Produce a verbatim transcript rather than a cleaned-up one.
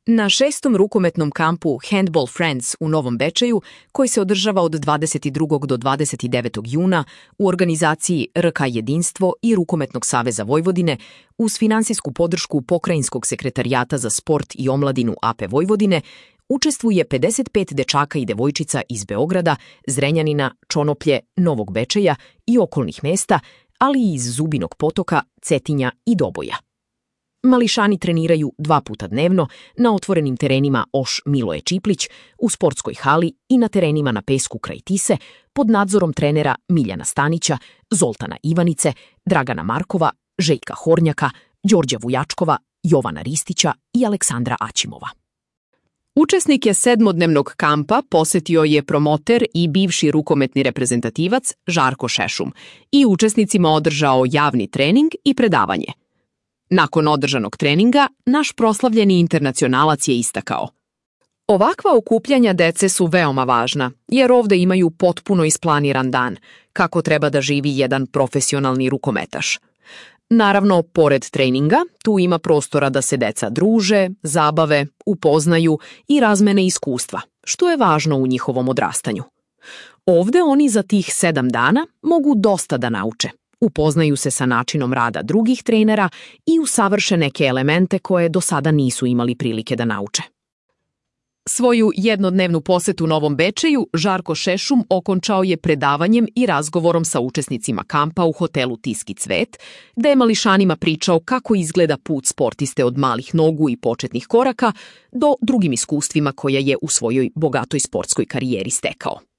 Na šestom rukometnom kampu Handball Friends u Novom Bečeju, koji se održava od dvadeset drugog do dvadeset devetog juna u organizaciji R K Jedinstvo i Rukometnog saveza Vojvodine, uz finansijsku podršku Pokrajinskog sekretarijata za sport i omladinu A P Vojvodine, učestvuje pedeset pet dečaka i devojčica iz Beograda, Zrenjanina, Čonoplje, Novog Bečeja i okolnih mesta, ali i iz Zubinog Potoka, Cetinja i Doboja. Mališani treniraju dva puta dnevno na otvorenim terenima Oš Miloje Čiplić, u sportskoj hali i na terenima na pesku kraj Tise pod nadzorom trenera Miljana Stanića, Zoltana Ivanice, Dragana Markova, Željka Hornjaka, Đorđa Vujačkova, Jovana Ristića i Aleksandra Aćimova. Učesnike sedmodnevnog kampa posetio je promoter i bivši rukometni reprezentativac Žarko Šešum i učesnicima održao javni trening i predavanje. Nakon održanog treninga, naš proslavljeni internacionalac je istakao: ovakva okupljanja dece su veoma važna, jer ovde imaju potpuno isplaniran dan, kako treba da živi jedan profesionalni rukometaš. Naravno, pored treninga, tu ima prostora da se deca druže, zabave, upoznaju i razmene iskustva, što je važno u njihovom odrastanju. Ovde oni za tih sedam dana mogu dosta da nauče. Upoznaju se sa načinom rada drugih trenera i usavrše neke elemente koje do sada nisu imali prilike da nauče. Svoju jednodnevnu posetu Novom Bečeju Žarko Šešum okončao je predavanjem i razgovorom sa učesnicima kampa u hotelu Tiski Cvet, gde je mališanima pričao kako izgleda put sportiste od malih nogu i početnih koraka do drugim iskustvima koja je u svojoj bogatoj sportskoj karijeri stekao.